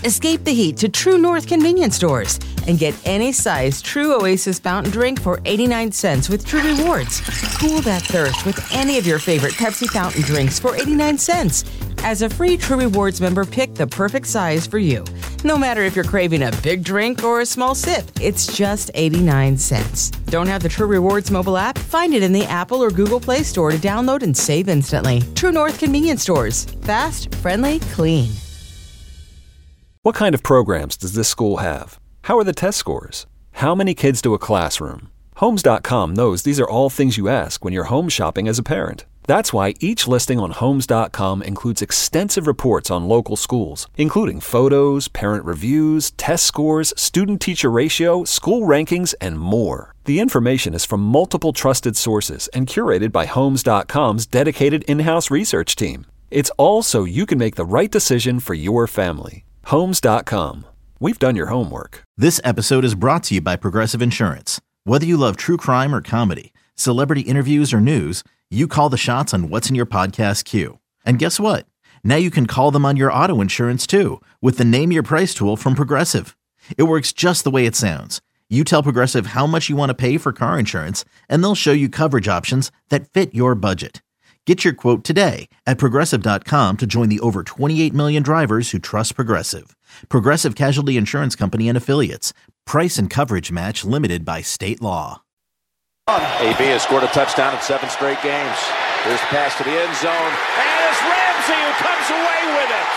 Escape the heat to True North convenience stores and get any size True Oasis fountain drink for 89 cents with True Rewards. Cool that thirst with any of your favorite Pepsi fountain drinks for 89 cents. As a free True Rewards member, pick the perfect size for you. No matter if you're craving a big drink or a small sip, it's just 89 cents. Don't have the True Rewards mobile app? Find it in the Apple or Google Play Store to download and save instantly. True North convenience stores. Fast, friendly, clean. What kind of programs does this school have? How are the test scores? How many kids do a classroom? Homes.com knows these are all things you ask when you're home shopping as a parent. That's why each listing on Homes.com includes extensive reports on local schools, including photos, parent reviews, test scores, student-teacher ratio, school rankings, and more. The information is from multiple trusted sources and curated by Homes.com's dedicated in-house research team. It's all so you can make the right decision for your family. Homes.com. We've done your homework. This episode is brought to you by Progressive Insurance. Whether you love true crime or comedy, celebrity interviews or news, you call the shots on what's in your podcast queue. And guess what? Now you can call them on your auto insurance too with the Name Your Price tool from Progressive. It works just the way it sounds. You tell Progressive how much you want to pay for car insurance, and they'll show you coverage options that fit your budget. Get your quote today at Progressive.com to join the over 28 million drivers who trust Progressive. Progressive Casualty Insurance Company and Affiliates. Price and coverage match limited by state law. AB has scored a touchdown in 7 straight games. Here's the pass to the end zone. And it's Ramsey who comes away with it.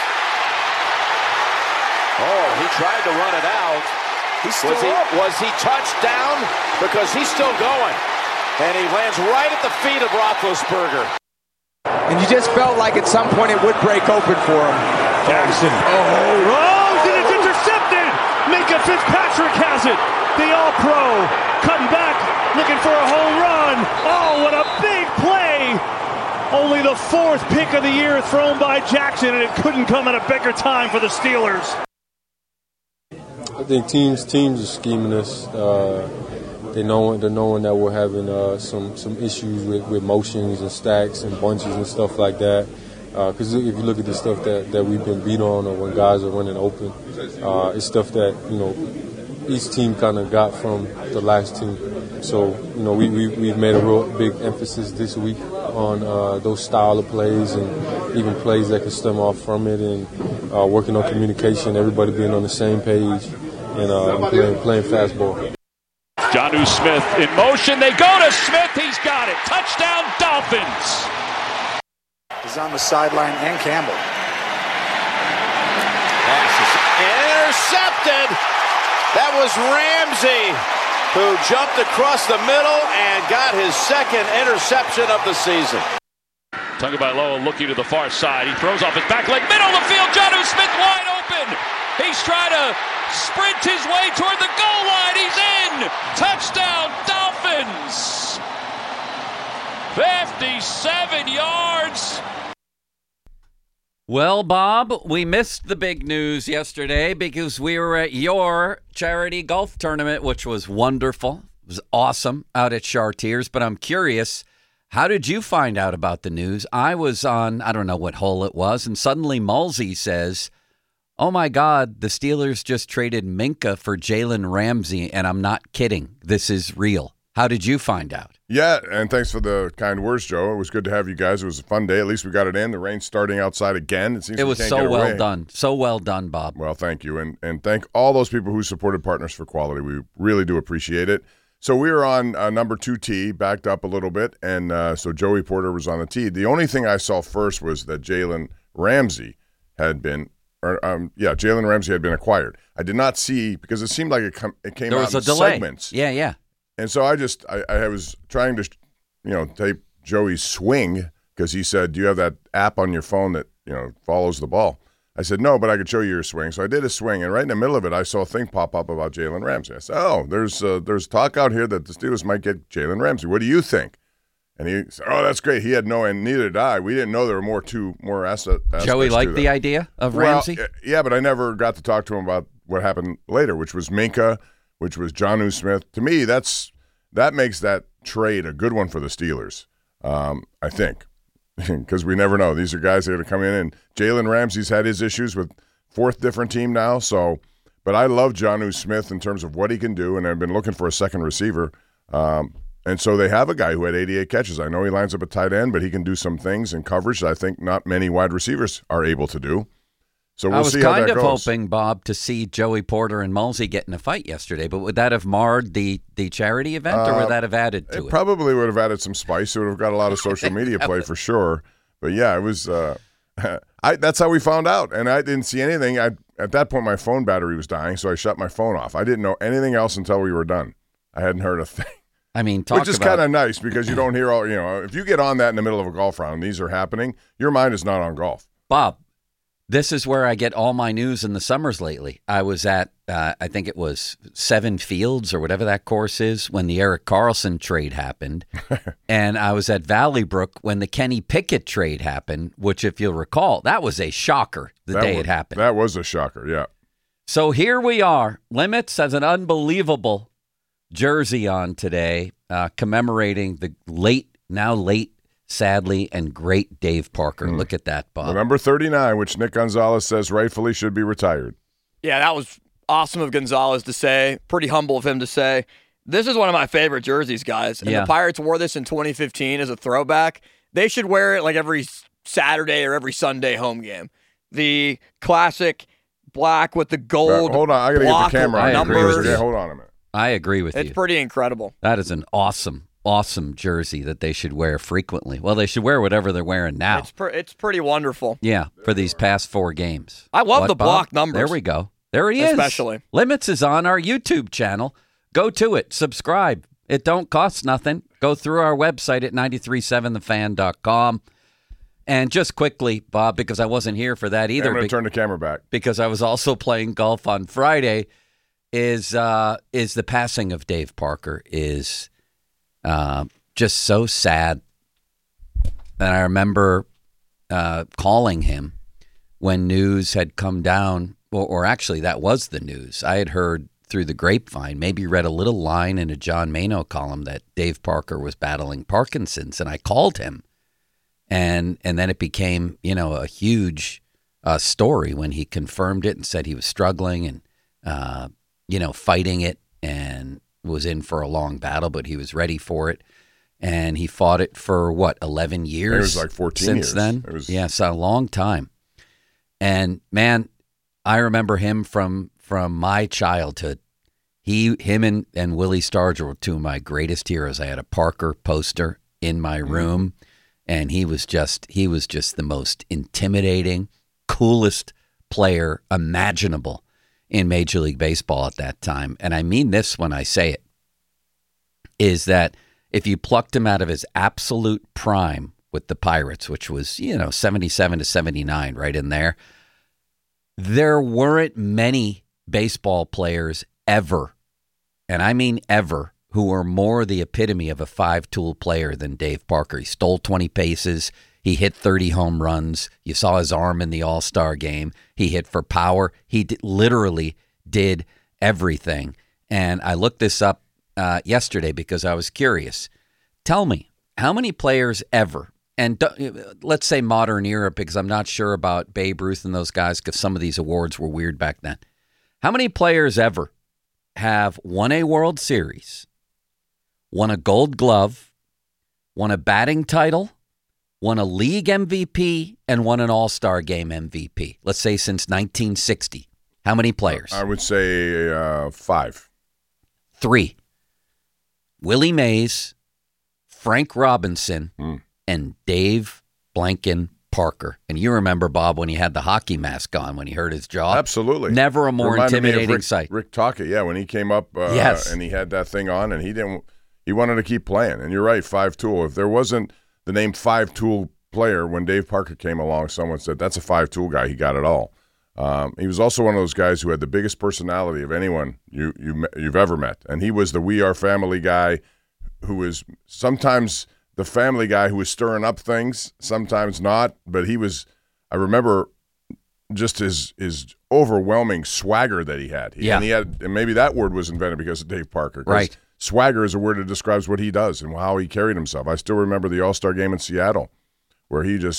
Oh, he tried to run it out. Was he touched down? Because he's still going. And he lands right at the feet of Roethlisberger. And you just felt like at some point it would break open for him. Jackson. Oh, and it's intercepted! Minkah Fitzpatrick has it. The All-Pro cutting back, looking for a home run. Oh, what a big play! Only the 4th pick of the year thrown by Jackson, and it couldn't come at a bigger time for the Steelers. I think teams are scheming us. They're knowing that we're having some issues with motions and stacks and bunches and stuff like that. Because if you look at the stuff that we've been beat on, or when guys are running open, it's stuff that each team kind of got from the last team. So we've made a real big emphasis this week on those style of plays and even plays that can stem off from it, and working on communication, everybody being on the same page, and playing fastball. Jonnu Smith in motion. They go to Smith. He's got it. Touchdown, Dolphins. He's on the sideline, and Campbell. Pass is intercepted. That was Ramsey, who jumped across the middle and got his 2nd interception of the season. Tagovailoa looking to the far side. He throws off his back leg. Middle of the field. Jonnu Smith wide open. He's trying to sprint his way toward the goal line. He's in. Touchdown, Dolphins. 57 yards. Well, Bob, we missed the big news yesterday because we were at your charity golf tournament, which was wonderful. It was awesome out at Chartiers. But I'm curious, how did you find out about the news? I was on, I don't know what hole it was, and suddenly Mulsey says, oh, my God, the Steelers just traded Minkah for Jalen Ramsey, and I'm not kidding. This is real. How did you find out? Yeah, and thanks for the kind words, Joe. It was good to have you guys. It was a fun day. At least we got it in. The rain's starting outside again. It was so well done. So well done, Bob. Well, thank you. And thank all those people who supported Partners for Quality. We really do appreciate it. So we were on number 2 tee, backed up a little bit, and so Joey Porter was on the tee. The only thing I saw first was that Jalen Ramsey had been acquired. I did not see, because it seemed like it came there out was a in delay. segments. Yeah. And so I was trying to, tape Joey's swing, because he said, do you have that app on your phone that, follows the ball? I said, no, but I could show you your swing. So I did a swing, and right in the middle of it, I saw a thing pop up about Jalen Ramsey. I said, oh, there's talk out here that the Steelers might get Jalen Ramsey. What do you think? And he said, oh, that's great. He had no, and neither did I. We didn't know there were more aspects. Joey liked the idea of Ramsey? Yeah, but I never got to talk to him about what happened later, which was Minkah, which was Jonnu Smith. To me, that makes that trade a good one for the Steelers, I think, because we never know. These are guys that are going to come in, and Jalen Ramsey's had his issues with fourth different team now. So, but I love Jonnu Smith in terms of what he can do, and I've been looking for a second receiver. And so they have a guy who had 88 catches. I know he lines up at tight end, but he can do some things in coverage that I think not many wide receivers are able to do. So we'll see how that goes. I was kind of hoping, Bob, to see Joey Porter and Mulsey get in a fight yesterday, but would that have marred the charity event, or would that have added to it? Probably would have added some spice. It would have got a lot of social media play for sure. But yeah, it was. That's how we found out, and I didn't see anything. At that point, my phone battery was dying, so I shut my phone off. I didn't know anything else until we were done. I hadn't heard a thing. I mean, which is kind of nice because you don't hear all. If you get on that in the middle of a golf round, and these are happening, your mind is not on golf. Bob, this is where I get all my news in the summers lately. I was at, I think it was Seven Fields or whatever that course is when the Eric Carlson trade happened. And I was at Valley Brook when the Kenny Pickett trade happened, which, if you'll recall, that was a shocker the day it happened. That was a shocker, yeah. So here we are. Limits has an unbelievable jersey on today, commemorating the now late, sadly, and great Dave Parker. Look at that, Bob. The number 39, which Nick Gonzalez says rightfully should be retired. Yeah, that was awesome of Gonzalez to say. Pretty humble of him to say. This is one of my favorite jerseys, guys. And the Pirates wore this in 2015 as a throwback. They should wear it like every Saturday or every Sunday home game. The classic black with the gold. Hold on, I got to get the camera on numbers. Okay, hold on a minute. I agree with you. It's pretty incredible. That is an awesome jersey that they should wear frequently. Well, they should wear whatever they're wearing now. It's pretty wonderful. Yeah, for these past 4 games. I love the block numbers. There we go. There he is. Especially. Limits is on our YouTube channel. Go to it. Subscribe. It don't cost nothing. Go through our website at 937thefan.com. And just quickly, Bob, because I wasn't here for that either. I'm going to turn the camera back. Because I was also playing golf on Friday. Is the passing of Dave Parker is just so sad. And I remember calling him when news had come down, or actually that was the news. I had heard through the grapevine, maybe read a little line in a John Mano column that Dave Parker was battling Parkinson's, and I called him. And then it became, a huge story when he confirmed it and said he was struggling and fighting it and was in for a long battle, but he was ready for it. And he fought it for, 11 years? It was like 14 since years. Then? Yes, a long time. And, man, I remember him from my childhood. Him and Willie Stargell were two of my greatest heroes. I had a Parker poster in my room, and he was just the most intimidating, coolest player imaginable in Major League Baseball at that time. And I mean this when I say it, is that if you plucked him out of his absolute prime with the Pirates, which was, 77 to 79, right in there weren't many baseball players ever, and I mean ever, who were more the epitome of a 5-tool player than Dave Parker. He stole 20 bases. He hit 30 home runs. You saw his arm in the All-Star game. He hit for power. He literally did everything. And I looked this up yesterday because I was curious. Tell me, how many players ever, and let's say modern era, because I'm not sure about Babe Ruth and those guys because some of these awards were weird back then. How many players ever have won a World Series, won a Gold Glove, won a batting title, won a league MVP, and won an All-Star Game MVP? Let's say since 1960. How many players? I would say 5. 3. Willie Mays, Frank Robinson, and Dave Blanken Parker. And you remember, Bob, when he had the hockey mask on when he hurt his jaw? Absolutely. Never a more intimidating sight. Rick Tocchet, when he came up and he had that thing on and he wanted to keep playing. And you're right, 5-tool. If there wasn't the name 5-tool player when Dave Parker came along, someone said, that's a 5-tool guy. He got it all. He was also one of those guys who had the biggest personality of anyone you've ever met. And he was the We Are Family guy who was sometimes the family guy who was stirring up things, sometimes not. But I remember just his overwhelming swagger that he had. And maybe that word was invented because of Dave Parker. Right. Swagger is a word that describes what he does and how he carried himself. I still remember the All-Star game in Seattle where he just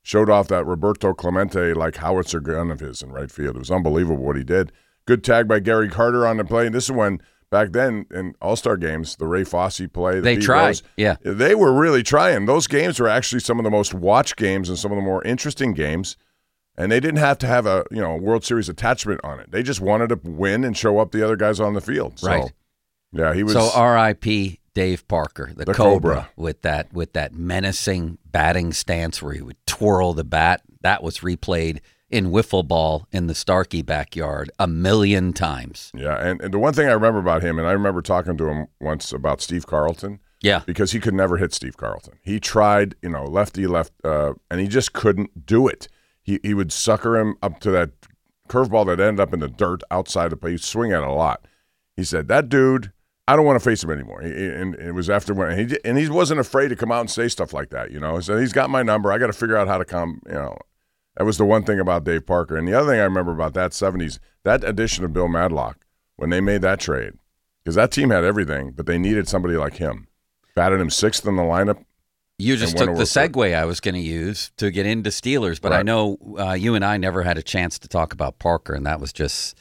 showed off that Roberto Clemente like howitzer gun of his in right field. It was unbelievable what he did. Good tag by Gary Carter on the play. And this is when, back then in All-Star games, the Ray Fosse play, they tried. Yeah. They were really trying. Those games were actually some of the most watched games and some of the more interesting games. And they didn't have to have a World Series attachment on it. They just wanted to win and show up the other guys on the field. So, right. Yeah, he was. So R.I.P. Dave Parker, the Cobra, with that menacing batting stance where he would twirl the bat. That was replayed in wiffle ball in the Starkey backyard 1,000,000 times. Yeah, and the one thing I remember about him, and I remember talking to him once about Steve Carlton. Yeah. Because he could never hit Steve Carlton. He tried, lefty left, and he just couldn't do it. He would sucker him up to that curveball that ended up in the dirt outside the plate. He'd swing at it a lot. He said, that dude, I don't want to face him anymore. And it was after when he wasn't afraid to come out and say stuff like that. So he's got my number. I got to figure out how to come. That was the one thing about Dave Parker. And the other thing I remember about that 70s, that addition of Bill Madlock when they made that trade, because that team had everything, but they needed somebody like him. Batted him 6th in the lineup. You just took the segue I was going to use to get into Steelers, but right. I know you and I never had a chance to talk about Parker, and that was just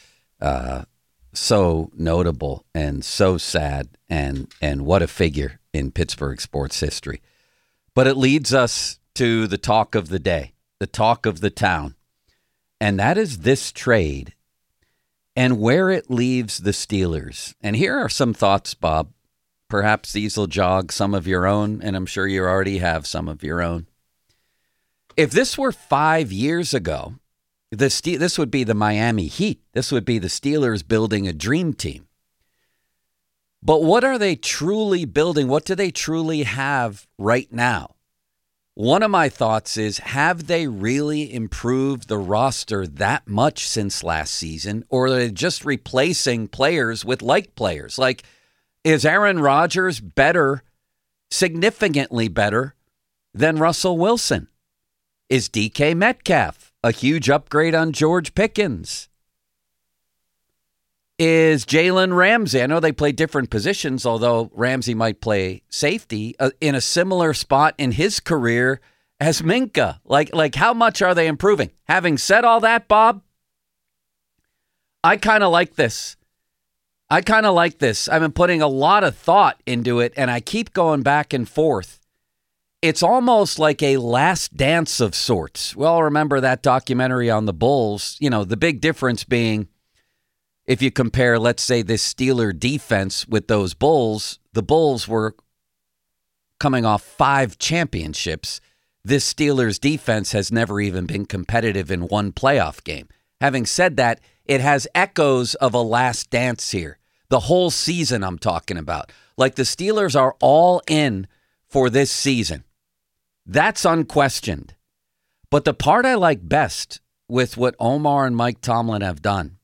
so notable and so sad, and what a figure in Pittsburgh sports history. But it leads us to the talk of the day, the talk of the town, and that is this trade and where it leaves the Steelers. And here are some thoughts, Bob. Perhaps these will jog some of your own, and I'm sure you already have some of your own. If this were 5 years ago, this would be the Miami Heat. This would be the Steelers building a dream team. But what are they truly building? What do they truly have right now? One of my thoughts is, have they really improved the roster that much since last season, or are they just replacing players with like players? Like, is Aaron Rodgers better, significantly better, than Russell Wilson? Is DK Metcalf a huge upgrade on George Pickens? Is Jalen Ramsey, I know they play different positions, although Ramsey might play safety, in a similar spot in his career as Minka? Like how much are they improving? Having said all that, Bob, I kind of like this. I've been putting a lot of thought into it, and I keep going back and forth. It's almost like a last dance of sorts. Well, remember that documentary on the Bulls? The big difference being, if you compare, let's say, this Steeler defense with those Bulls, the Bulls were coming off 5 championships. This Steelers defense has never even been competitive in one playoff game. Having said that, it has echoes of a last dance here. The whole season I'm talking about. Like, the Steelers are all in for this season. That's unquestioned. But the part I like best with what Omar and Mike Tomlin have done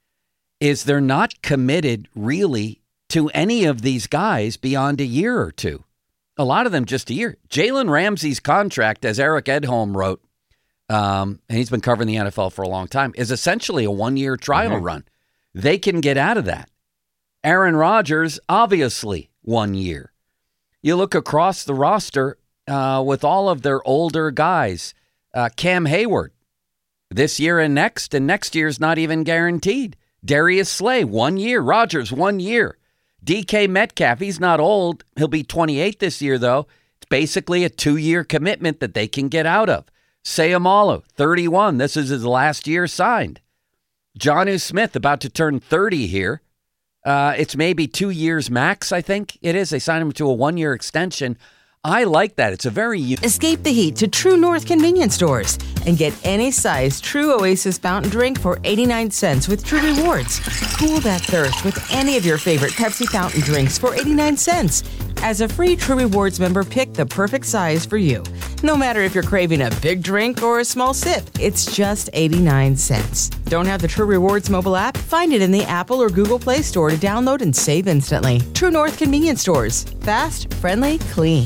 is they're not committed really to any of these guys beyond a year or two. A lot of them just a year. Jalen Ramsey's contract, as Eric Edholm wrote, and he's been covering the NFL for a long time, is essentially a 1-year trial run. They can get out of that. Aaron Rodgers, obviously 1 year. You look across the roster with all of their older guys. Cam Hayward, this year and next year's not even guaranteed. Darius Slay, 1 year. Rodgers, 1 year. DK Metcalf, he's not old. He'll be 28 this year, though. It's basically a 2-year commitment that they can get out of. Sayamalo, 31. This is his last year signed. Jonnu Smith, about to turn 30 here. It's maybe 2 years max, I think it is. They signed him to a 1-year extension. I like that. It's a very... Escape the heat to True North convenience stores and get any size True Oasis fountain drink for 89 cents with True Rewards. Cool that thirst with any of your favorite Pepsi fountain drinks for 89 cents. As a free True Rewards member, pick the perfect size for you. No matter if you're craving a big drink or a small sip, it's just 89 cents. Don't have the True Rewards mobile app? Find it in the Apple or Google Play Store to download and save instantly. True North convenience stores. Fast, friendly, clean.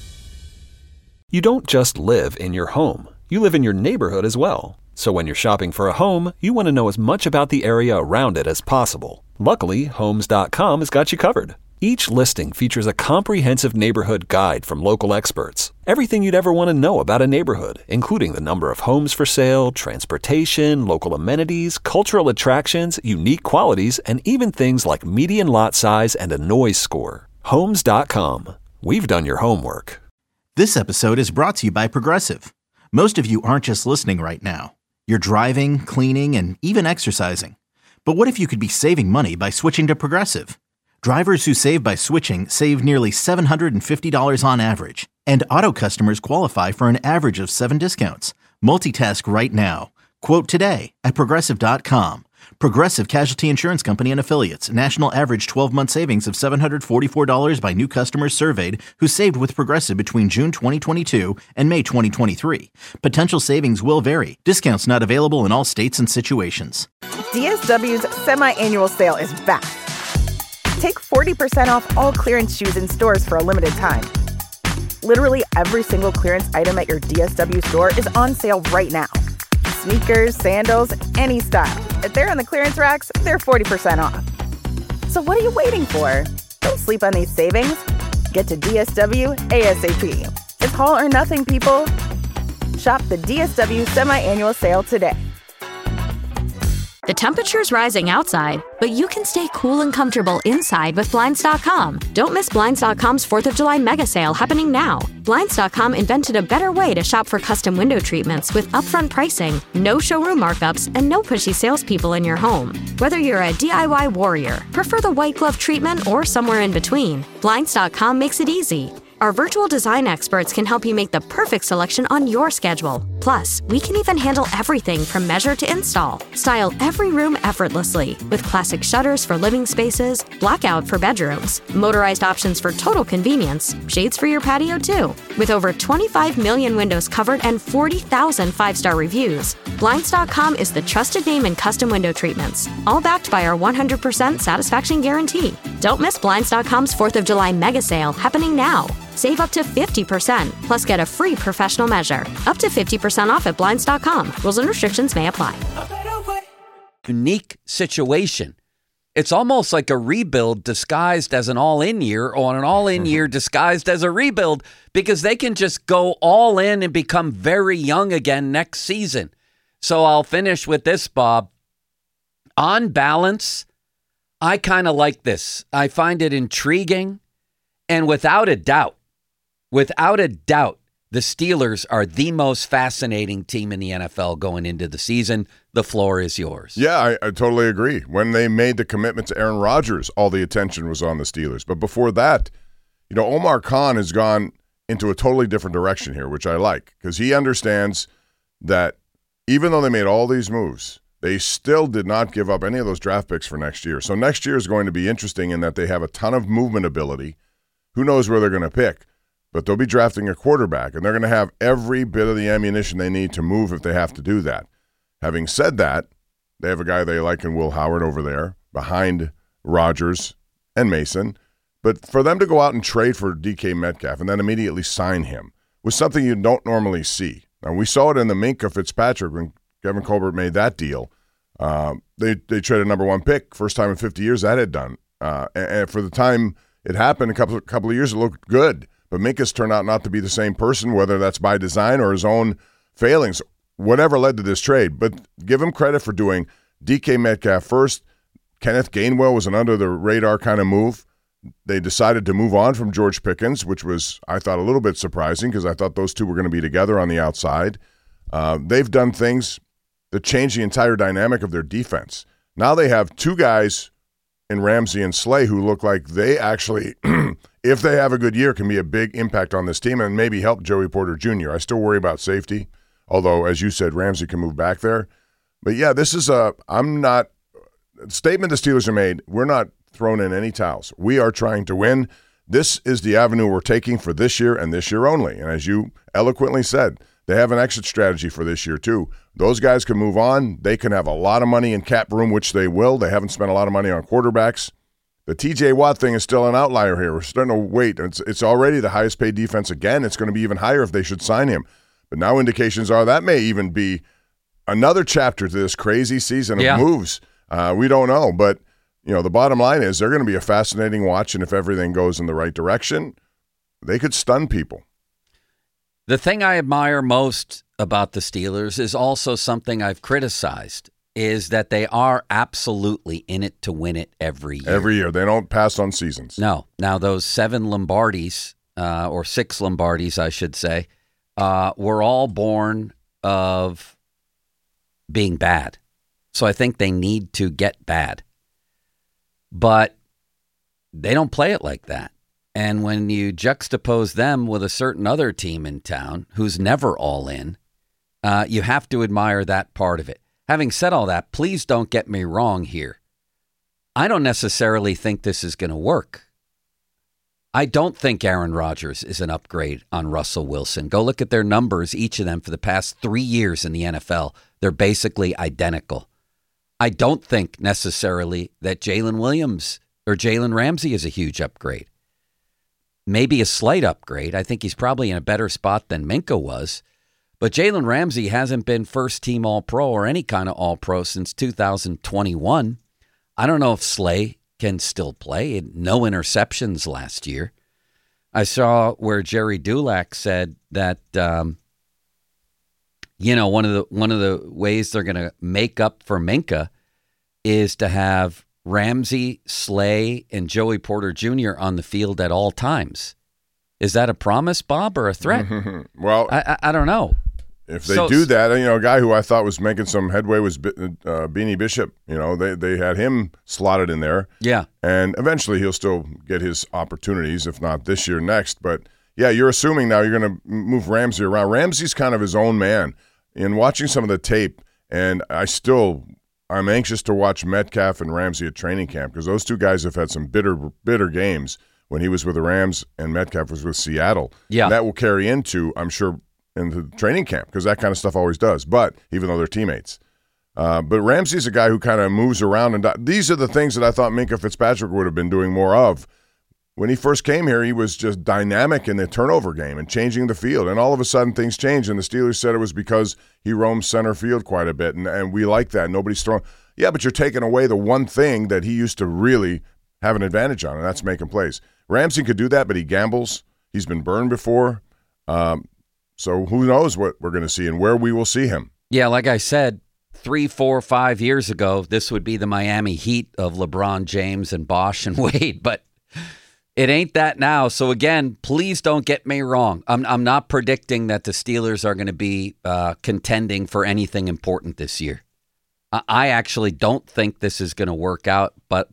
You don't just live in your home. You live in your neighborhood as well. So when you're shopping for a home, you want to know as much about the area around it as possible. Luckily, Homes.com has got you covered. Each listing features a comprehensive neighborhood guide from local experts. Everything you'd ever want to know about a neighborhood, including the number of homes for sale, transportation, local amenities, cultural attractions, unique qualities, and even things like median lot size and a noise score. Homes.com. We've done your homework. This episode is brought to you by Progressive. Most of you aren't just listening right now. You're driving, cleaning, and even exercising. But what if you could be saving money by switching to Progressive? Drivers who save by switching save nearly $750 on average, and auto customers qualify for an average of 7 discounts. Multitask right now. Quote today at Progressive.com. Progressive Casualty Insurance Company and Affiliates. National average 12-month savings of $744 by new customers surveyed who saved with Progressive between June 2022 and May 2023. Potential savings will vary. Discounts not available in all states and situations. DSW's semi-annual sale is back. Take 40% off all clearance shoes in stores for a limited time. Literally every single clearance item at your DSW store is on sale right now. Sneakers, sandals, any style. If they're on the clearance racks, they're 40% off. So what are you waiting for? Don't sleep on these savings. Get to DSW ASAP. It's all or nothing, people. Shop the DSW semi-annual sale today. The temperature's rising outside, but you can stay cool and comfortable inside with Blinds.com. Don't miss Blinds.com's 4th of July mega sale happening now. Blinds.com invented a better way to shop for custom window treatments with upfront pricing, no showroom markups, and no pushy salespeople in your home. Whether you're a DIY warrior, prefer the white glove treatment, or somewhere in between, Blinds.com makes it easy. Our virtual design experts can help you make the perfect selection on your schedule. Plus, we can even handle everything from measure to install. Style every room effortlessly with classic shutters for living spaces, blackout for bedrooms, motorized options for total convenience, shades for your patio too. With over 25 million windows covered and 40,000 5-star reviews, Blinds.com is the trusted name in custom window treatments, all backed by our 100% satisfaction guarantee. Don't miss Blinds.com's 4th of July mega sale happening now. Save up to 50%, plus get a free professional measure. Up to 50% off at Blinds.com. Rules and restrictions may apply. Unique situation. It's almost like a rebuild disguised as an all-in year, or an all-in year disguised as a rebuild, because they can just go all in and become very young again next season. So I'll finish with this, Bob. On balance, I kind of like this. I find it intriguing, and without a doubt, the Steelers are the most fascinating team in the NFL going into the season. The floor is yours. Yeah, I totally agree. When they made the commitment to Aaron Rodgers, all the attention was on the Steelers. But before that, Omar Khan has gone into a totally different direction here, which I like, because he understands that even though they made all these moves, they still did not give up any of those draft picks for next year. So next year is going to be interesting in that they have a ton of movement ability. Who knows where they're going to pick? But they'll be drafting a quarterback, and they're going to have every bit of the ammunition they need to move if they have to do that. Having said that, they have a guy they like in Will Howard over there behind Rodgers and Mason. But for them to go out and trade for DK Metcalf and then immediately sign him was something you don't normally see. Now, we saw it in the Minkah Fitzpatrick when Kevin Colbert made that deal. They traded number 1 pick, first time in 50 years that had done. And for the time it happened, a couple of years, it looked good. But Minkah's turned out not to be the same person, whether that's by design or his own failings, whatever led to this trade. But give him credit for doing DK Metcalf first. Kenneth Gainwell was an under-the-radar kind of move. They decided to move on from George Pickens, which was, I thought, a little bit surprising because I thought those two were going to be together on the outside. They've done things that change the entire dynamic of their defense. Now they have 2 guys in Ramsey and Slay who look like they actually, if they have a good year, can be a big impact on this team and maybe help Joey Porter Jr. I still worry about safety, although, as you said, Ramsey can move back there. But, yeah, this is statement the Steelers have made, we're not throwing in any towels. We are trying to win. This is the avenue we're taking for this year and this year only. And as you eloquently said, they have an exit strategy for this year too. Those guys can move on. They can have a lot of money in cap room, which they will. They haven't spent a lot of money on quarterbacks. The TJ Watt thing is still an outlier here. We're starting to wait. It's already the highest paid defense again. It's going to be even higher if they should sign him. But now indications are that may even be another chapter to this crazy season of moves. We don't know. But, the bottom line is they're going to be a fascinating watch, and if everything goes in the right direction, they could stun people. The thing I admire most about the Steelers is also something I've criticized, is that they are absolutely in it to win it every year. Every year. They don't pass on seasons. No. Now, those 7 Lombardis, or 6 Lombardis, I should say, were all born of being bad. So I think they need to get bad. But they don't play it like that. And when you juxtapose them with a certain other team in town who's never all in, you have to admire that part of it. Having said all that, please don't get me wrong here. I don't necessarily think this is going to work. I don't think Aaron Rodgers is an upgrade on Russell Wilson. Go look at their numbers, each of them, for the past 3 years in the NFL. They're basically identical. I don't think necessarily that Jalen Williams or Jalen Ramsey is a huge upgrade. Maybe a slight upgrade. I think he's probably in a better spot than Minkah was. But Jalen Ramsey hasn't been first-team All-Pro or any kind of All-Pro since 2021. I don't know if Slay can still play. No interceptions last year. I saw where Jerry Dulac said that, one of the ways they're going to make up for Minkah is to have Ramsey, Slay, and Joey Porter Jr. on the field at all times. Is that a promise, Bob, or a threat? Well, I don't know. If they do that, a guy who I thought was making some headway was Beanie Bishop. They had him slotted in there. Yeah. And eventually he'll still get his opportunities, if not this year, next. But, yeah, you're assuming now you're going to move Ramsey around. Ramsey's kind of his own man. In watching some of the tape, and I'm anxious to watch Metcalf and Ramsey at training camp because those two guys have had some bitter games when he was with the Rams and Metcalf was with Seattle. Yeah. And that will carry into, I'm sure, into training camp because that kind of stuff always does, but even though they're teammates. But Ramsey's a guy who kind of moves around, and these are the things that I thought Minkah Fitzpatrick would have been doing more of. When he first came here, he was just dynamic in the turnover game and changing the field, and all of a sudden things changed, and the Steelers said it was because he roamed center field quite a bit, and we like that. Nobody's throwing. Yeah, but you're taking away the one thing that he used to really have an advantage on, and that's making plays. Ramsey could do that, but he gambles. He's been burned before. So who knows what we're going to see and where we will see him. Yeah, like I said, 3, 4, 5 years ago, this would be the Miami Heat of LeBron James and Bosh and Wade, but it ain't that now. So again, please don't get me wrong. I'm not predicting that the Steelers are going to be contending for anything important this year. I actually don't think this is going to work out, but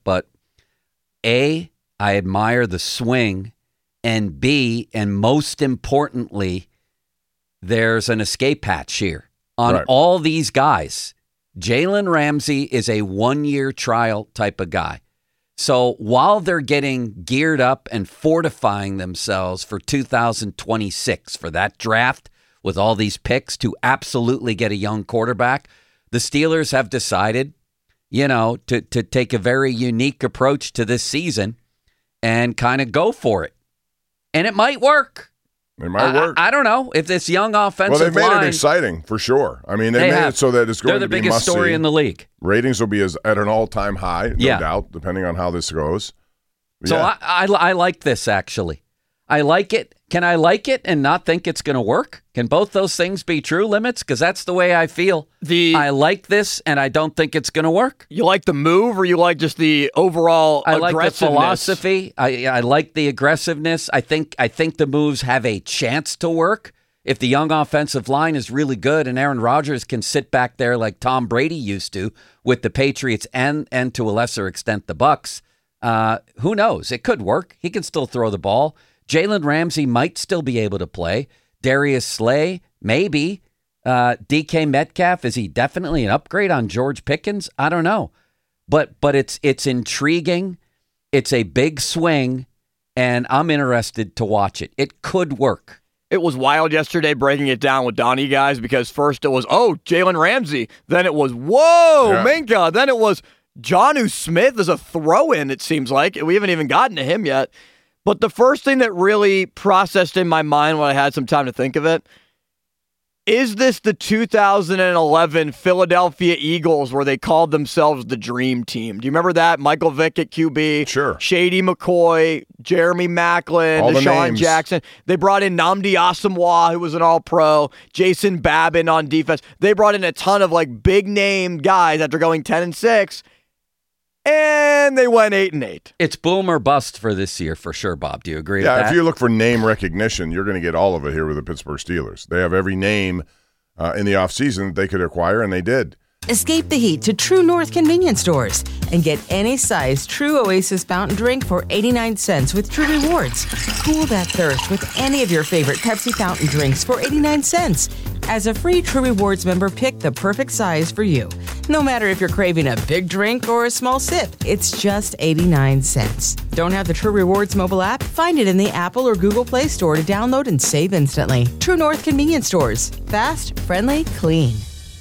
A, I admire the swing, and B, and most importantly, there's an escape hatch here on all these guys. Jalen Ramsey is a 1-year trial type of guy. So while they're getting geared up and fortifying themselves for 2026, for that draft with all these picks to absolutely get a young quarterback, the Steelers have decided, to take a very unique approach to this season and kind of go for it. And it might work. It might work. I don't know if this young offensive line. Well, they've made it exciting for sure. I mean, they made it so that it's going to be must-see. They're the biggest story in the league. Ratings will be at an all-time high, no doubt, depending on how this goes. So I like this, actually. I like it. Can I like it and not think it's going to work? Can both those things be true, Limits? Because that's the way I feel. I like this, and I don't think it's going to work. You like the move, or you like just the overall aggressiveness? I like the philosophy. I like the aggressiveness. I think the moves have a chance to work. If the young offensive line is really good and Aaron Rodgers can sit back there like Tom Brady used to with the Patriots and to a lesser extent the Bucs, who knows? It could work. He can still throw the ball. Jalen Ramsey might still be able to play. Darius Slay, maybe. DK Metcalf, is he definitely an upgrade on George Pickens? I don't know. But it's intriguing. It's a big swing, and I'm interested to watch it. It could work. It was wild yesterday breaking it down with Donnie, guys, because first it was, Jalen Ramsey. Then it was, Minkah. Then it was Jonnu Smith as a throw-in, it seems like. We haven't even gotten to him yet. But the first thing that really processed in my mind when I had some time to think of it, Is this the 2011 Philadelphia Eagles where they called themselves the Dream Team? Do you remember that? Michael Vick at QB. Sure. Shady McCoy, Jeremy Maclin, Deshaun Jackson. They brought in Nnamdi Asomugha, who was an all-pro, Jason Babin on defense. They brought in a ton of big-name guys after going 10-6, and they went 8-8. It's boom or bust for this year for sure, Bob. Do you agree with that? Yeah, if you look for name recognition, you're going to get all of it here with the Pittsburgh Steelers. They have every name in the offseason that they could acquire, and they did. Escape the heat to True North convenience stores and get any size True Oasis fountain drink for 89 cents with True Rewards. Cool that thirst with any of your favorite Pepsi fountain drinks for 89 cents. As a free True Rewards member, pick the perfect size for you. No matter if you're craving a big drink or a small sip, it's just 89 cents. Don't have the True Rewards mobile app? Find it in the Apple or Google Play Store to download and save instantly. True North convenience stores. Fast, friendly, clean.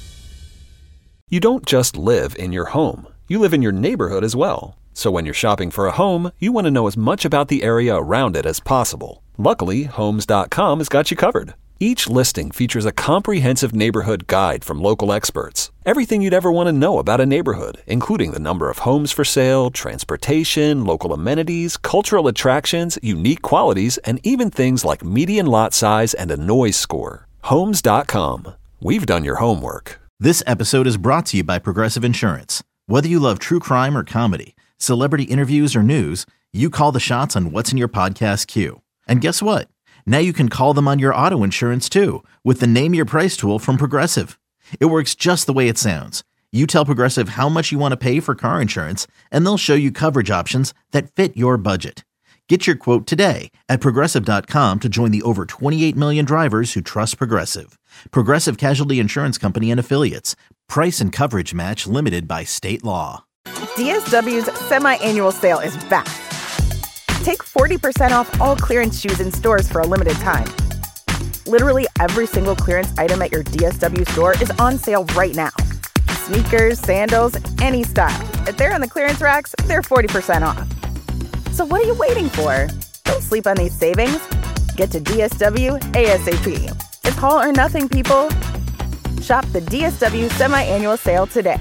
You don't just live in your home. You live in your neighborhood as well. So when you're shopping for a home, you want to know as much about the area around it as possible. Luckily, Homes.com has got you covered. Each listing features a comprehensive neighborhood guide from local experts. Everything you'd ever want to know about a neighborhood, including the number of homes for sale, transportation, local amenities, cultural attractions, unique qualities, and even things like median lot size and a noise score. Homes.com. We've done your homework. This episode is brought to you by Progressive Insurance. Whether you love true crime or comedy, celebrity interviews or news, you call the shots on what's in your podcast queue. And guess what? Now you can call them on your auto insurance too with the Name Your Price tool from Progressive. It works just the way it sounds. You tell Progressive how much you want to pay for car insurance, and they'll show you coverage options that fit your budget. Get your quote today at Progressive.com to join the over 28 million drivers who trust Progressive. Progressive Casualty Insurance Company and Affiliates. Price and coverage match limited by state law. DSW's semi-annual sale is back. Take 40% off all clearance shoes in stores for a limited time. Literally every single clearance item at your DSW store is on sale right now. Sneakers, sandals, any style. If they're on the clearance racks, they're 40% off. So what are you waiting for? Don't sleep on these savings. Get to DSW ASAP. It's all or nothing, people. Shop the DSW semi-annual sale today.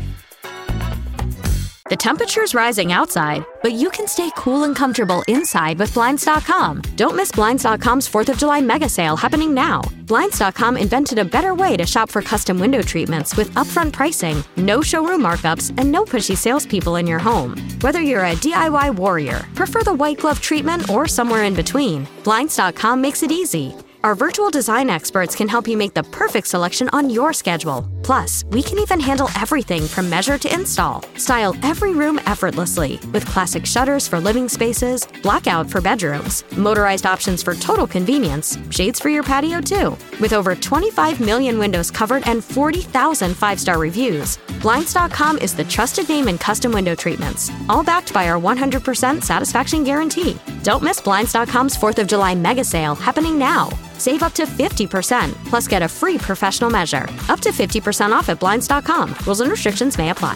The temperature's rising outside, but you can stay cool and comfortable inside with Blinds.com. Don't miss Blinds.com's 4th of July mega sale happening now. Blinds.com invented a better way to shop for custom window treatments with upfront pricing, no showroom markups, and no pushy salespeople in your home. Whether you're a DIY warrior, prefer the white glove treatment, or somewhere in between, Blinds.com makes it easy. Our virtual design experts can help you make the perfect selection on your schedule. Plus, we can even handle everything from measure to install. Style every room effortlessly with classic shutters for living spaces, blackout for bedrooms, motorized options for total convenience, shades for your patio too. With over 25 million windows covered and 40,000 five-star reviews, Blinds.com is the trusted name in custom window treatments, all backed by our 100% satisfaction guarantee. Don't miss Blinds.com's 4th of July mega sale happening now. Save up to 50%, plus get a free professional measure. Up to 50% off at Blinds.com. Rules and restrictions may apply.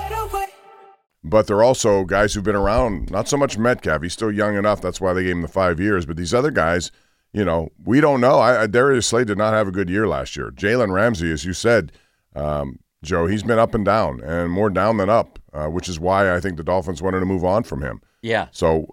But they're also guys who've been around, not so much Metcalf. He's still young enough. That's why they gave him the 5 years. But these other guys, we don't know. Darius Slay did not have a good year last year. Jalen Ramsey, as you said, Joe, he's been up and down, and more down than up, which is why I think the Dolphins wanted to move on from him. Yeah. So,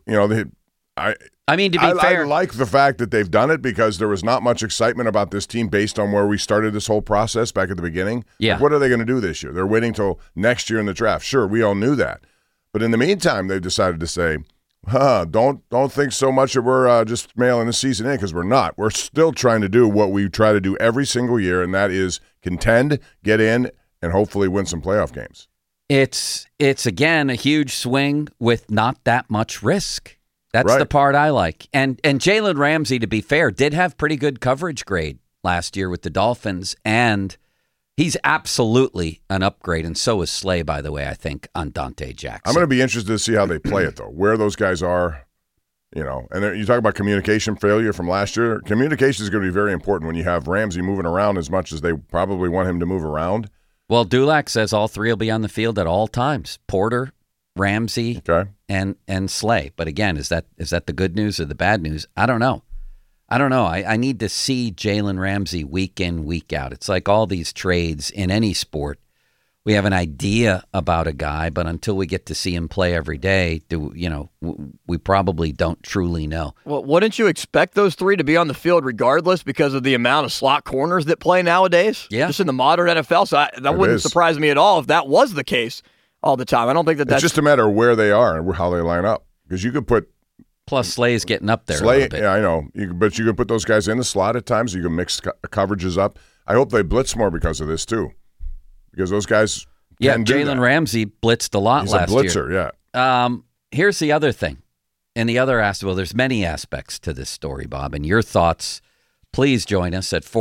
I mean, to be fair, I like the fact that they've done it because there was not much excitement about this team based on where we started this whole process back at the beginning. Yeah. Like, what are they going to do this year? They're waiting till next year in the draft. Sure, we all knew that. But in the meantime, they've decided to say, don't think so much that we're just mailing the season in, because we're not. We're still trying to do what we try to do every single year, and that is contend, get in, and hopefully win some playoff games. It's again, a huge swing with not that much risk. That's right. The part I like. And Jalen Ramsey, to be fair, did have pretty good coverage grade last year with the Dolphins, and he's absolutely an upgrade, and so is Slay, by the way, I think, on Dante Jackson. I'm going to be interested to see how they play it, though, where those guys are, and then you talk about communication failure from last year. Communication is going to be very important when you have Ramsey moving around as much as they probably want him to move around. Well, Dulac says all three will be on the field at all times. Porter, Ramsey, and Slay. But again, is that the good news or the bad news? I don't know. I don't know. I need to see Jalen Ramsey week in, week out. It's like all these trades in any sport. We have an idea about a guy, but until we get to see him play every day, we probably don't truly know. Well, wouldn't you expect those three to be on the field regardless because of the amount of slot corners that play nowadays? Yeah. Just in the modern NFL. So that wouldn't surprise me at all if that was the case all the time. I don't think that's... It's just a matter of where they are and how they line up. Because you could put... Plus, Slay's getting up there a little bit. Yeah, I know. But you can put those guys in the slot at times. You can mix coverages up. I hope they blitz more because of this, too. Because those guys can do Jalen Ramsey blitzed a lot last year. He's a blitzer, yeah. Here's the other thing. And the other aspect, well, there's many aspects to this story, Bob. And your thoughts, please join us at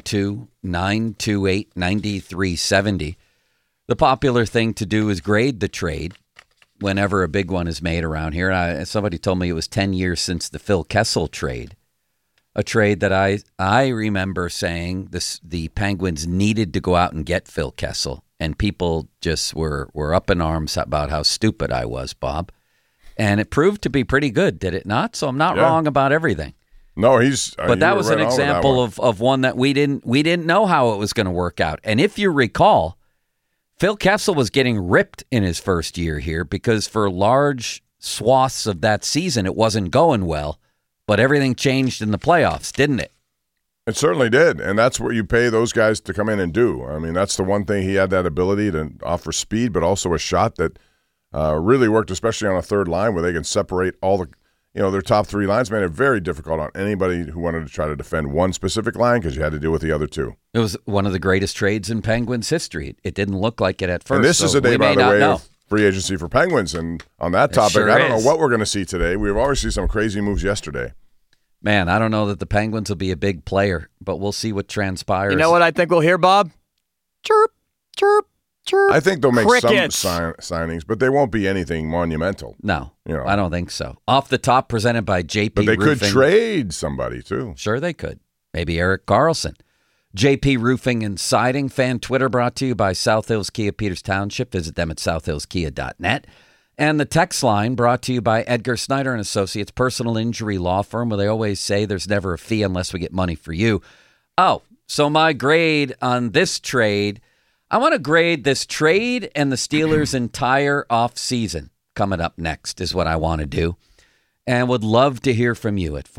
412-928-9370. The popular thing to do is grade the trade whenever a big one is made around here. Somebody told me it was 10 years since the Phil Kessel trade. A trade that I remember saying the Penguins needed to go out and get Phil Kessel, and people just were up in arms about how stupid I was, Bob. And it proved to be pretty good, did it not? So I'm not wrong about everything. No, but that was an example of one that we didn't know how it was going to work out. And if you recall, Phil Kessel was getting ripped in his first year here because for large swaths of that season it wasn't going well. But everything changed in the playoffs, didn't it? It certainly did, and that's what you pay those guys to come in and do. I mean, that's the one thing. He had that ability to offer speed, but also a shot that really worked, especially on a third line where they can separate all the, their top three lines. Made it very difficult on anybody who wanted to try to defend one specific line because you had to deal with the other two. It was one of the greatest trades in Penguins history. It didn't look like it at first. And this is a day, by the way, of free agency for Penguins. And on that topic, I don't know what we're going to see today. We've already seen some crazy moves yesterday. Man, I don't know that the Penguins will be a big player, but we'll see what transpires. You know what I think we'll hear, Bob? Chirp, chirp, chirp. I think they'll make Crickets. some signings, but they won't be anything monumental. No, I don't think so. Off the top, presented by JP But they Roofing. could trade somebody, too. Sure they could. Maybe Erik Karlsson. JP Roofing and Siding. Fan Twitter brought to you by South Hills Kia Peters Township. Visit them at southhillskia.net. And the text line brought to you by Edgar Snyder & Associates, personal injury law firm, where they always say there's never a fee unless we get money for you. Oh, so my grade on this trade, I want to grade this trade and the Steelers' entire offseason coming up next is what I want to do. And would love to hear from you at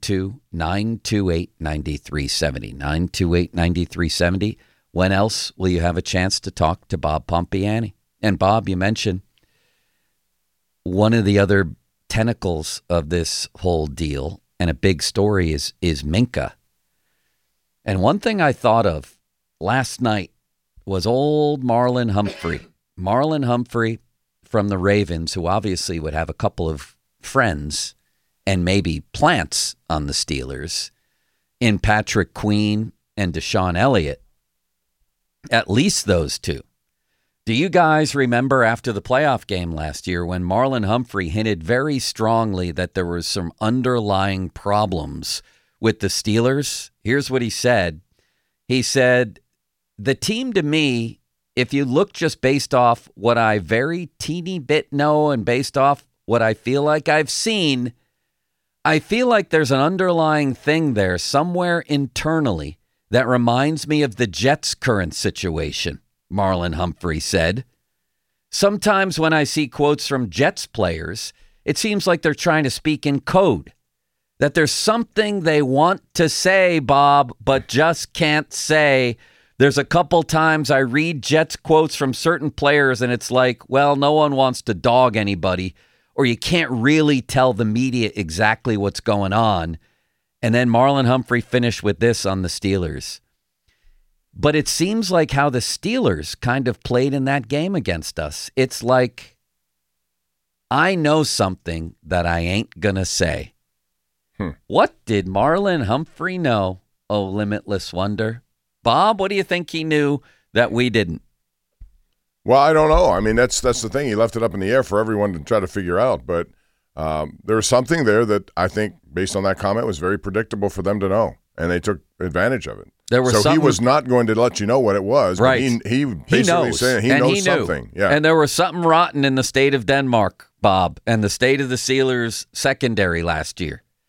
412-928-9370. 928-9370. When else will you have a chance to talk to Bob Pompiani? And Bob, you mentioned one of the other tentacles of this whole deal and a big story is Minkah. And one thing I thought of last night was old Marlon Humphrey. Marlon Humphrey from the Ravens, who obviously would have a couple of friends and maybe plants on the Steelers in Patrick Queen and Deshaun Elliott. At least those two. Do you guys remember after the playoff game last year when Marlon Humphrey hinted very strongly that there was some underlying problems with the Steelers? Here's what he said. He said, the team to me, if you look just based off what I very teeny bit know and based off what I feel like I've seen, I feel like there's an underlying thing there somewhere internally that reminds me of the Jets' current situation. Marlon Humphrey said. Sometimes when I see quotes from Jets players, it seems like they're trying to speak in code. That there's something they want to say, Bob, but just can't say. There's a couple times I read Jets quotes from certain players and it's like, well, no one wants to dog anybody, or you can't really tell the media exactly what's going on. And then Marlon Humphrey finished with this on the Steelers. But it seems like how the Steelers kind of played in that game against us. It's like, I know something that I ain't going to say. What did Marlon Humphrey know? Oh, limitless wonder. Bob, what do you think he knew that we didn't? Well, I don't know. I mean, that's the thing. He left it up in the air for everyone to try to figure out. But there was something there that I think, based on that comment, was very predictable for them to know. And they took advantage of it. So he was not going to let you know what it was. Right. But he basically said he knows something. Yeah. And there was something rotten in the state of Denmark, Bob, and the state of the Steelers secondary last year.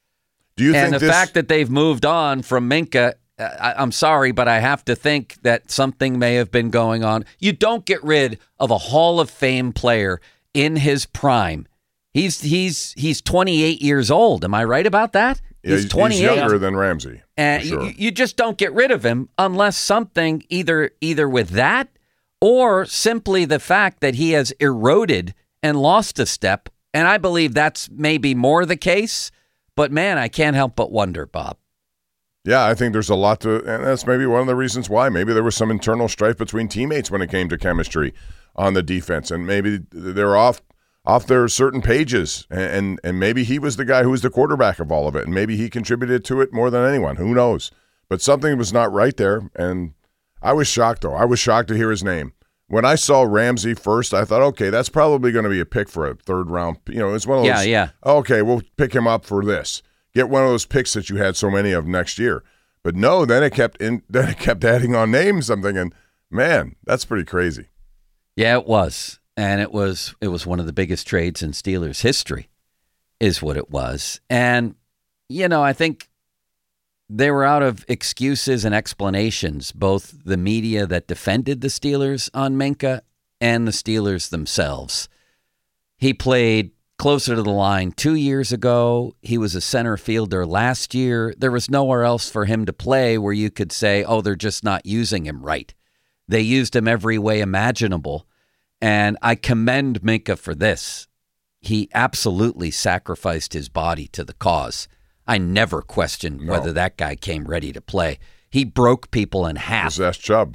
Do you and think the fact that they've moved on from Minkah, I'm sorry, but I have to think that something may have been going on. You don't get rid of a Hall of Fame player in his prime. He's 28 years old. Am I right about that? Yeah, he's 28. He's younger than Ramsey. And sure. you just don't get rid of him unless something either with that or simply the fact that he has eroded and lost a step. And I believe that's maybe more the case. But, man, I can't help but wonder, Bob. Yeah, I think there's a lot to, and that's maybe one of the reasons why. Maybe there was some internal strife between teammates when it came to chemistry on the defense, and maybe they're off their certain pages, and maybe he was the guy who was the quarterback of all of it, and maybe he contributed to it more than anyone. Who knows? But something was not right there, and I was shocked, though. I was shocked to hear his name. When I saw Ramsey first, I thought, okay, that's probably going to be a pick for a third round. You know, it's one of those. Yeah. Okay, we'll pick him up for this. Get one of those picks that you had so many of next year. But no, then it kept adding on names. I'm thinking, man, that's pretty crazy. Yeah, it was, and it was one of the biggest trades in Steelers history, is what it was. And you know, I think they were out of excuses and explanations, both the media that defended the Steelers on Minkah and the Steelers themselves. He played closer to the line 2 years ago. He was a center fielder last year. There was nowhere else for him to play where you could say, oh, they're just not using him right. They used him every way imaginable. And I commend Minkah for this. He absolutely sacrificed his body to the cause. I never questioned whether that guy came ready to play. He broke people in half. That's Chubb.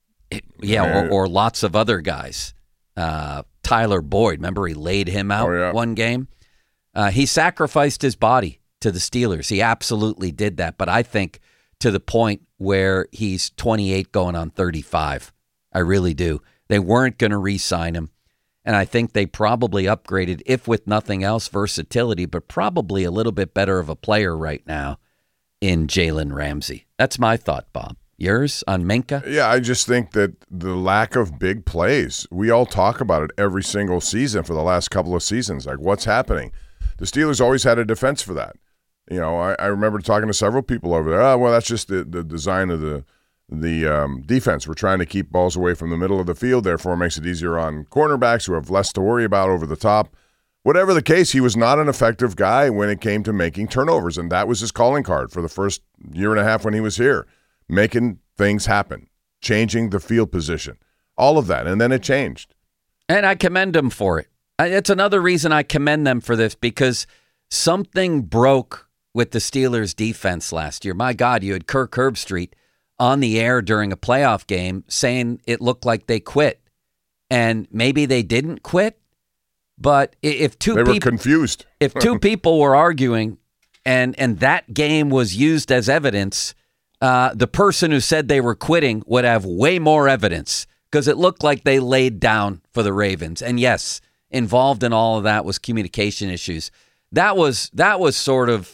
Or lots of other guys. Tyler Boyd, remember he laid him out one game? He sacrificed his body to the Steelers. He absolutely did that. But I think to the point where he's 28 going on 35. I really do. They weren't going to re-sign him. And I think they probably upgraded, if with nothing else, versatility, but probably a little bit better of a player right now in Jalen Ramsey. That's my thought, Bob. Yours on Minkah? Yeah, I just think that the lack of big plays, we all talk about it every single season for the last couple of seasons. Like, what's happening? The Steelers always had a defense for that. You know, I remember talking to several people over there. Oh, well, that's just the design of the defense. We're trying to keep balls away from the middle of the field, therefore it makes it easier on cornerbacks who have less to worry about over the top. Whatever the case, he was not an effective guy when it came to making turnovers, and that was his calling card for the first year and a half when he was here, making things happen, changing the field position, all of that, and then it changed. And I commend him for it. It's another reason I commend them for this, because something broke with the Steelers' defense last year. My God, you had Kirk Herbstreit on the air during a playoff game saying it looked like they quit. And maybe they didn't quit, but if two people were confused. If two people were arguing and that game was used as evidence, the person who said they were quitting would have way more evidence, because it looked like they laid down for the Ravens. And yes, involved in all of that was communication issues. That was sort of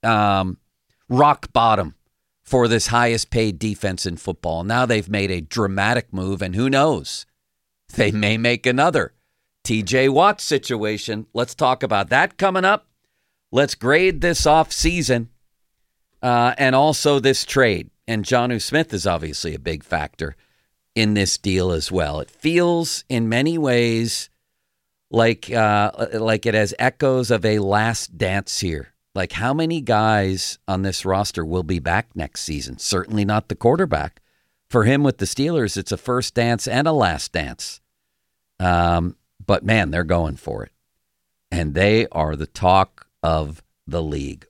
rock bottom for this highest paid defense in football. Now they've made a dramatic move, and who knows? They may make another TJ Watt situation. Let's talk about that coming up. Let's grade this off season and also this trade. And Jonnu Smith is obviously a big factor in this deal as well. It feels in many ways like it has echoes of a last dance here. Like, how many guys on this roster will be back next season? Certainly not the quarterback. For him with the Steelers, it's a first dance and a last dance. But, man, they're going for it. And they are the talk of the league.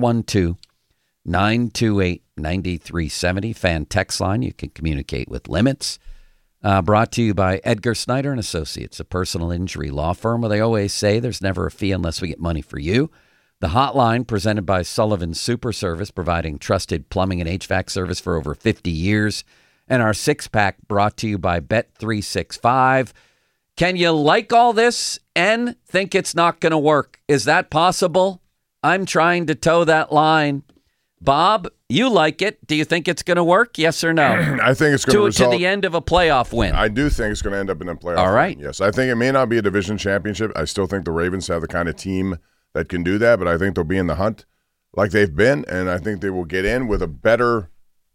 412-928-9370. Fan text line. You can communicate with limits. Brought to you by Edgar Snyder and Associates, a personal injury law firm where they always say there's never a fee unless we get money for you. The hotline presented by Sullivan Super Service, providing trusted plumbing and HVAC service for over 50 years. And our six-pack brought to you by Bet365. Can you like all this and think it's not going to work? Is that possible? I'm trying to toe that line. Bob, you like it. Do you think it's going to work? Yes or no? I think it's going to result to the end of a playoff win. I do think it's going to end up in a playoff all right. win. Yes, I think it may not be a division championship. I still think the Ravens have the kind of team that can do that, but I think they'll be in the hunt. like they've been, and I think they will get in with a better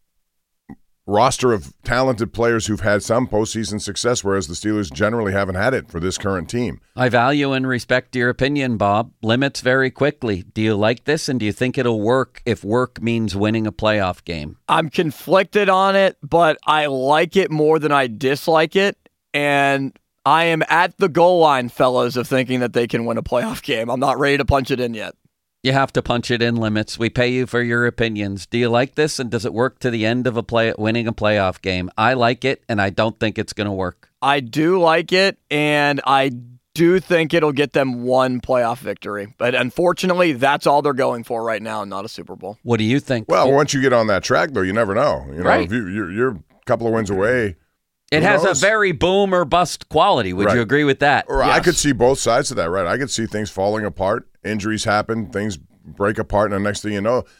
roster of talented players who've had some postseason success, whereas the Steelers generally haven't had it for this current team. I value and respect your opinion, Bob. Limits very quickly. Do you like this, and do you think it'll work if work means winning a playoff game? I'm conflicted on it, but I like it more than I dislike it, and I am at the goal line, fellas, of thinking that they can win a playoff game. I'm not ready to punch it in yet. You have to punch it in, Limits. We pay you for your opinions. Do you like this, and does it work to the end of winning a playoff game? I like it, and I don't think it's going to work. I do like it, and I do think it'll get them one playoff victory. But unfortunately, that's all they're going for right now, not a Super Bowl. What do you think? Well, once you get on that track, though, you never know. Right. If you're a couple of wins away. It has a very boom or bust quality. Would you agree with that? Or yes. I could see both sides of that, right? I could see things falling apart, injuries happen, things break apart, and the next thing you know,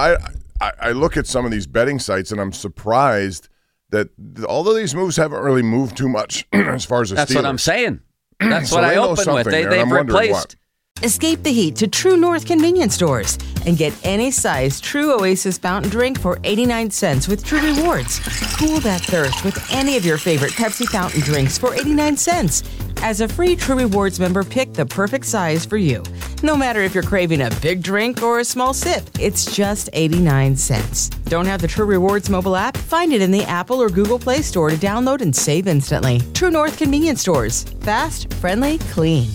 I look at some of these betting sites, and I'm surprised that although these moves haven't really moved too much as far as the That's Steelers. what I'm saying. That's So what I they know open with. something there, and They've I'm wondering replaced. Escape the heat to True North convenience stores and get any size True Oasis fountain drink for 89 cents with True Rewards. Cool that thirst with any of your favorite Pepsi fountain drinks for 89 cents. As a free True Rewards member, pick the perfect size for you. No matter if you're craving a big drink or a small sip, it's just 89 cents. Don't have the True Rewards mobile app? Find it in the Apple or Google Play Store to download and save instantly. True North convenience stores. Fast, friendly, clean.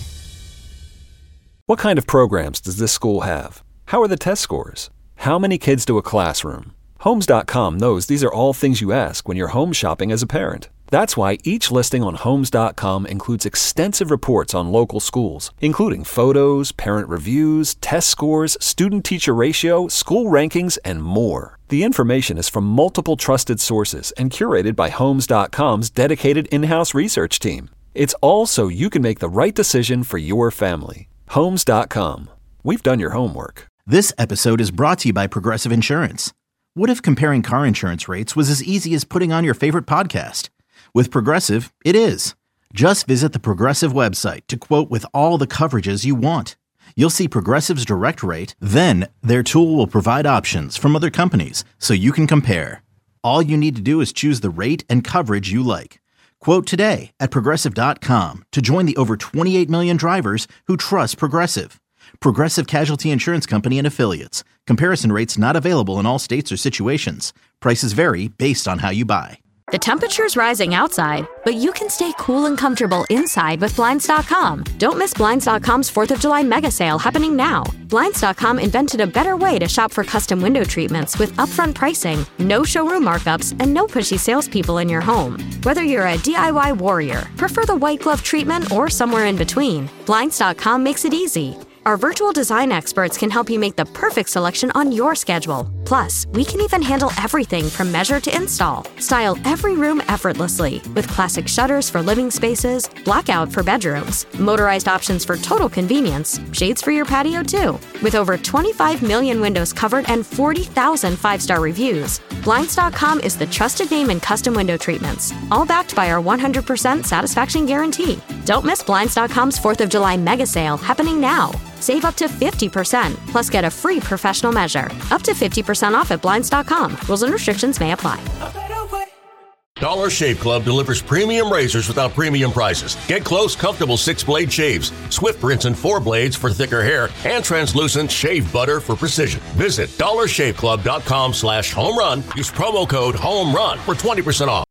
What kind of programs does this school have? How are the test scores? How many kids do a classroom? Homes.com knows these are all things you ask when you're home shopping as a parent. That's why each listing on Homes.com includes extensive reports on local schools, including photos, parent reviews, test scores, student-teacher ratio, school rankings, and more. The information is from multiple trusted sources and curated by Homes.com's dedicated in-house research team. It's all so you can make the right decision for your family. Homes.com. We've done your homework. This episode is brought to you by Progressive Insurance. What if comparing car insurance rates was as easy as putting on your favorite podcast? With Progressive, it is. Just visit the Progressive website to quote with all the coverages you want. You'll see Progressive's direct rate, then their tool will provide options from other companies so you can compare. All you need to do is choose the rate and coverage you like. Quote today at Progressive.com to join the over 28 million drivers who trust Progressive. Progressive Casualty Insurance Company and Affiliates. Comparison rates not available in all states or situations. Prices vary based on how you buy. The temperature's rising outside, but you can stay cool and comfortable inside with Blinds.com. Don't miss Blinds.com's 4th of July mega sale happening now. Blinds.com invented a better way to shop for custom window treatments with upfront pricing, no showroom markups, and no pushy salespeople in your home. Whether you're a DIY warrior, prefer the white glove treatment, or somewhere in between, Blinds.com makes it easy. Our virtual design experts can help you make the perfect selection on your schedule. Plus, we can even handle everything from measure to install. Style every room effortlessly with classic shutters for living spaces, blackout for bedrooms, motorized options for total convenience, shades for your patio too. With over 25 million windows covered and 40,000 five-star reviews, Blinds.com is the trusted name in custom window treatments, all backed by our 100% satisfaction guarantee. Don't miss Blinds.com's 4th of July mega sale happening now. Save up to 50%, plus get a free professional measure. Up to 50% off at Blinds.com. Rules and restrictions may apply. Dollar Shave Club delivers premium razors without premium prices. Get close, comfortable 6-blade shaves, swift rinse and 4 blades for thicker hair, and translucent shave butter for precision. Visit dollarshaveclub.com/home run. Use promo code HOME RUN for 20% off.